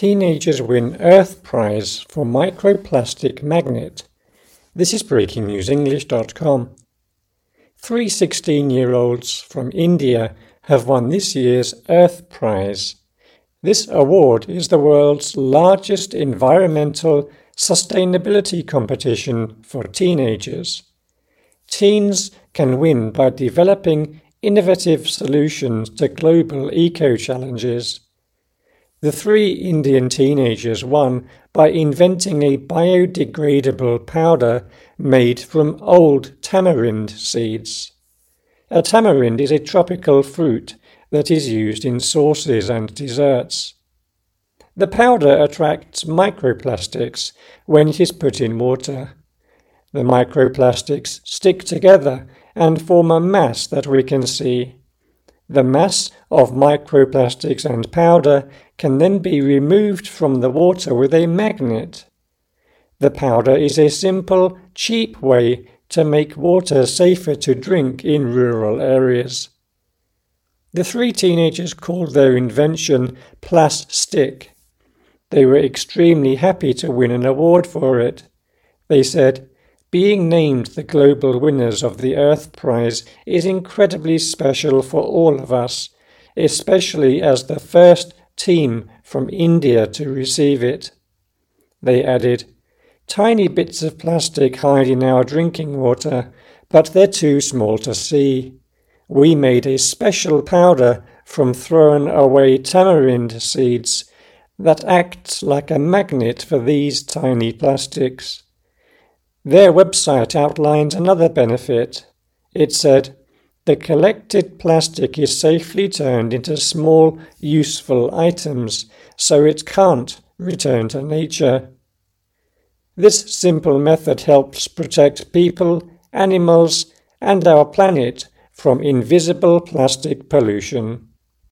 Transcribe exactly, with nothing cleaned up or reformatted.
Teenagers win Earth Prize for microplastic magnet. This is breaking news english dot com. Three sixteen-year-olds from India have won this year's Earth Prize. This award is the world's largest environmental sustainability competition for teenagers. Teens can win by developing innovative solutions to global eco-challenges. The three Indian teenagers won by inventing a biodegradable powder made from old tamarind seeds. A tamarind is a tropical fruit that is used in sauces and desserts. The powder attracts microplastics when it is put in water. The microplastics stick together and form a mass that we can see. The mass of microplastics and powder can then be removed from the water with a magnet. The powder is a simple, cheap way to make water safer to drink in rural areas. The three teenagers called their invention Plastic. They were extremely happy to win an award for it. They said, "Being named the global winners of the Earth Prize is incredibly special for all of us, especially as the first team from India to receive it." They added, "Tiny bits of plastic hide in our drinking water, but they're too small to see. We made a special powder from thrown away tamarind seeds that acts like a magnet for these tiny plastics." Their website outlines another benefit. It said, "The collected plastic is safely turned into small, useful items, so it can't return to nature." This simple method helps protect people, animals, and our planet from invisible plastic pollution.